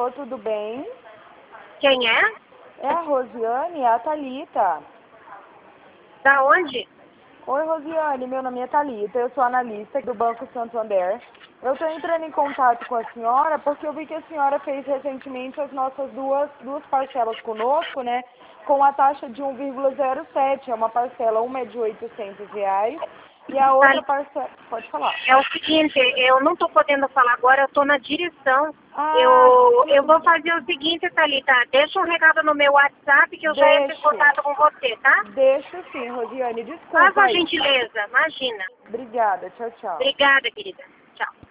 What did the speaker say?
Alô, tudo bem? Quem é? É a Rosiane, é a Thalita. Da onde? Oi, Rosiane, meu nome é Thalita, eu sou analista do Banco Santander. Eu estou entrando em contato com a senhora porque eu vi que a senhora fez recentemente as nossas duas parcelas conosco, né? Com a taxa de 1,07, é uma parcela, uma é de R$ 800 e a outra parcela... Pode falar. É o seguinte, eu não estou podendo falar agora, eu estou na direção. Ah, Eu tudo vou bem. fazer o seguinte, Thalita, deixa um recado no meu WhatsApp que eu já entro em contato com você, tá? Deixo sim, Rosiane, Faz desculpa a aí. gentileza, imagina. Obrigada, tchau, tchau. Obrigada, querida. Tchau.